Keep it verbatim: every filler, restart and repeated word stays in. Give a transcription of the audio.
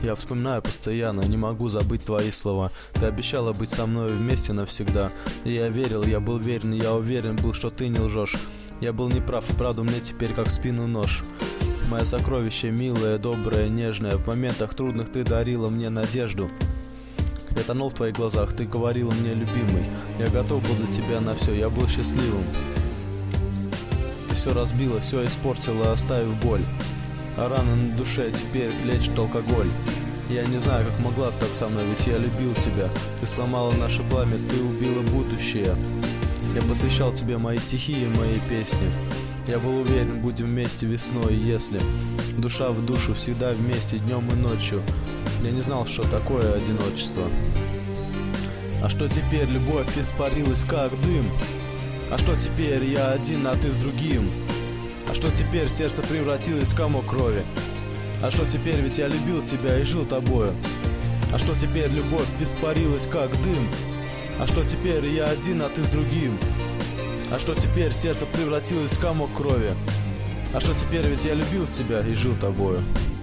Я вспоминаю постоянно, не могу забыть твои слова. Ты обещала быть со мной вместе навсегда. И я верил, я был верен, я уверен был, что ты не лжешь. Я был неправ, и правда мне теперь как в спину нож. Мое сокровище, милое, доброе, нежное. В моментах трудных ты дарила мне надежду. Я тонул в твоих глазах, ты говорила мне, любимый. Я готов был для тебя на все, я был счастливым. Ты все разбила, все испортила, оставив боль. А рана на душе теперь лечит алкоголь. Я не знаю, как могла ты так со мной, ведь я любил тебя. Ты сломала наше пламя, ты убила будущее. Я посвящал тебе мои стихи и мои песни. Я был уверен, будем вместе весной, если душа в душу, всегда вместе, днем и ночью. Я не знал, что такое одиночество. А что теперь, любовь испарилась как дым? А что теперь, я один, а ты с другим? А что теперь, сердце превратилось в комок крови? А что теперь, ведь я любил тебя и жил тобою? А что теперь, любовь испарилась как дым? А что теперь, я один, а ты с другим? А что теперь, сердце превратилось в комок крови? А что теперь, ведь я любил тебя и жил тобою?